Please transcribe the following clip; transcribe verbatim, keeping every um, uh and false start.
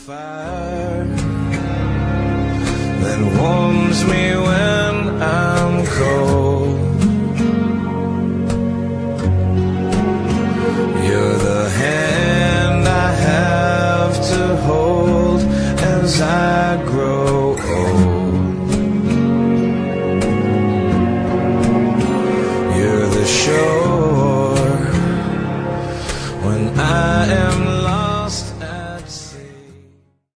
fire that warms me when I'm cold. You're the hand I have to hold as I grow old. You're the show